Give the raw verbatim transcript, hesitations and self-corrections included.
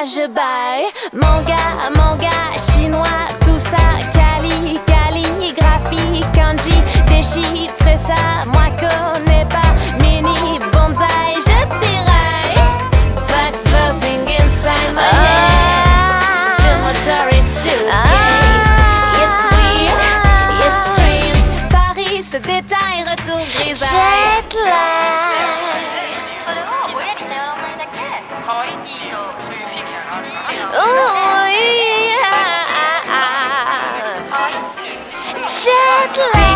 je baille. Manga, manga, chinois, tout ça, cali, calligraphie, kanji, déchiffrer ça, moi connais pas, mini bonsaï, je déraille. Facts buzzing inside my head, cemetery suitcase. It's weird, it's strange, Paris se détaille, retour grisaille. Jet lag. 可愛いとそういうフィギュアがあるかな。 Oh yeah, jet lag.